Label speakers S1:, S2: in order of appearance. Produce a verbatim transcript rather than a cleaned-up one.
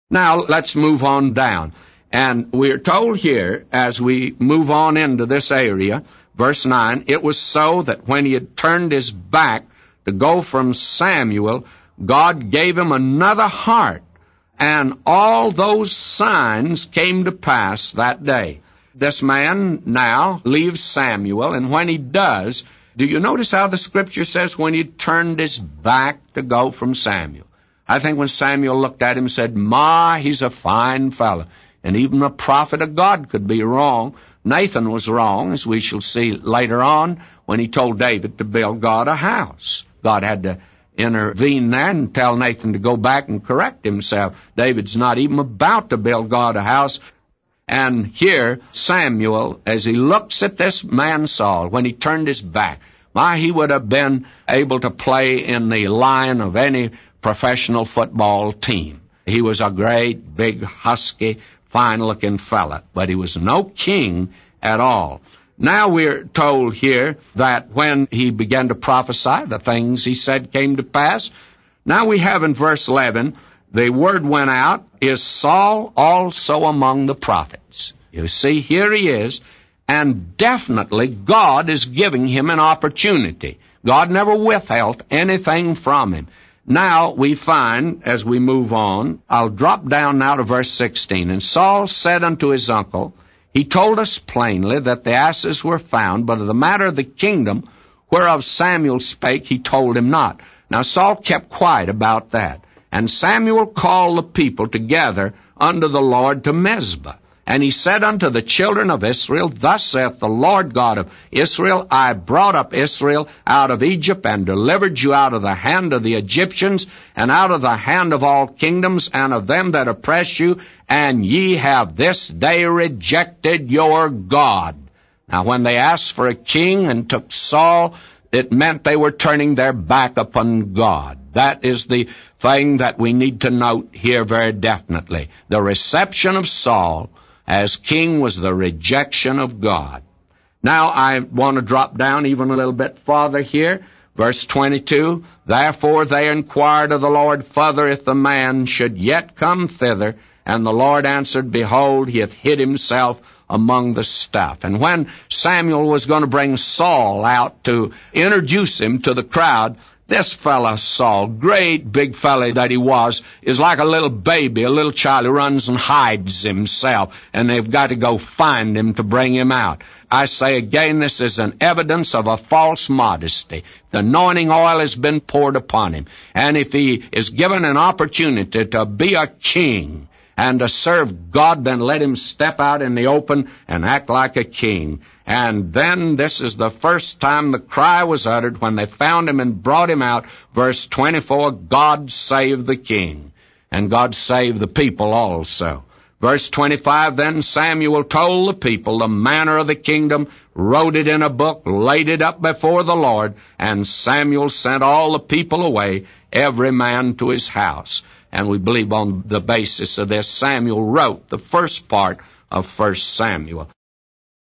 S1: Now, let's move on down. And we're told here, as we move on into this area, verse nine, it was so that when he had turned his back to go from Samuel, God gave him another heart, and all those signs came to pass that day. This man now leaves Samuel, and when he does, do you notice how the Scripture says when he turned his back to go from Samuel? I think when Samuel looked at him and said, "My, he's a fine fellow." And even a prophet of God could be wrong. Nathan was wrong, as we shall see later on, when he told David to build God a house. God had to intervene there and tell Nathan to go back and correct himself. David's not even about to build God a house. And here, Samuel, as he looks at this man Saul, when he turned his back, my, he would have been able to play in the line of any professional football team. He was a great, big, husky, fine-looking fella, but he was no king at all. Now we're told here that when he began to prophesy, the things he said came to pass. Now we have in verse eleven, the word went out, "Is Saul also among the prophets?" You see, here he is, and definitely God is giving him an opportunity. God never withheld anything from him. Now we find, as we move on, I'll drop down now to verse sixteen. "And Saul said unto his uncle, He told us plainly that the asses were found, but of the matter of the kingdom whereof Samuel spake, he told him not." Now Saul kept quiet about that. "And Samuel called the people together unto the Lord to Mizpah. And he said unto the children of Israel, Thus saith the Lord God of Israel, I brought up Israel out of Egypt, and delivered you out of the hand of the Egyptians, and out of the hand of all kingdoms, and of them that oppress you, and ye have this day rejected your God." Now when they asked for a king and took Saul, it meant they were turning their back upon God. That is the thing that we need to note here very definitely. The reception of Saul as king was the rejection of God. Now I want to drop down even a little bit farther here. Verse twenty-two, "Therefore they inquired of the Lord further if the man should yet come thither. And the Lord answered, Behold, he hath hid himself among the stuff." And when Samuel was going to bring Saul out to introduce him to the crowd, this fella Saul, great big fella that he was, is like a little baby, a little child who runs and hides himself, and they've got to go find him to bring him out. I say again, this is an evidence of a false modesty. The anointing oil has been poured upon him, and if he is given an opportunity to be a king and to serve God, then let him step out in the open and act like a king. And then this is the first time the cry was uttered when they found him and brought him out. Verse twenty-four, God save the king. And God saved the people also. Verse twenty-five, Then Samuel told the people the manner of the kingdom, wrote it in a book, laid it up before the Lord, and Samuel sent all the people away, every man to his house. And we believe on the basis of this, Samuel wrote the first part of First Samuel.